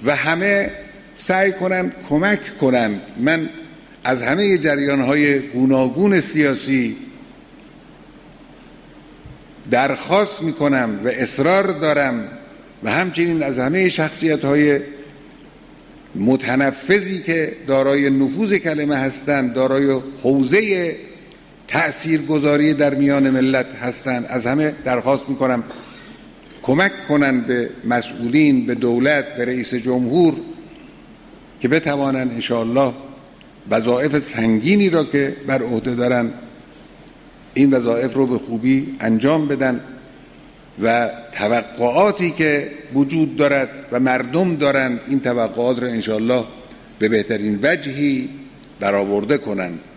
و همه سعی کنن کمک کنن. من از همه جریان‌های گوناگون سیاسی درخواست میکنم و اصرار دارم و همچنین از همه شخصیت‌های متنفذی که دارای نفوذ کلمه هستند، دارای حوزه تأثیرگذاری در میان ملت هستند، از همه درخواست میکنم کمک کنن به مسئولین، به دولت، به رئیس جمهور که بتوانند انشاءالله وظایف سنگینی را که بر عهده دارن این وظایف رو به خوبی انجام بدن و توقعاتی که وجود دارد و مردم دارند این توقعات را انشاءالله به بهترین وجهی برآورده کنند.